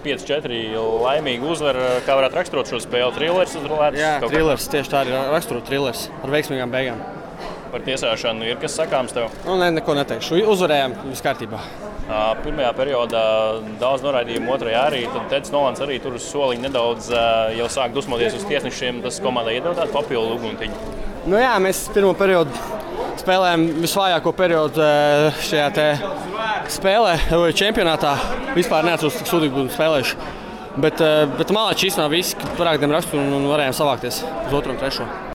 5-4 laimīga uzvara. Kā varētu raksturot šo spēli? Trilers uzrunāts? Jā, trilers, tieši tā ir raksturot trilers ar veiksmīgām beigām. Par tiesāšanu ir kas sakāms tev? Neko neteikšu. Uzvarējām, viss kārtībā. Pirmajā periodā daudz noraidījumu, otrajā arī. Tad Teds Nolans arī tur uz soliņa nedaudz jau sāk dusmoties uz tiesnešiem. Tas komandai iedod tādu papildu uguntiņu. Jā, mēs pirmo periodu spēlējām visvājāko periodu šajā te spēlē, čempionātā. Vispār neatceros, cik sūdīgi būtu spēlējuši. Bet malāči īstenībā visi parādījām raksturu un varējām savākties uz otru un trešo.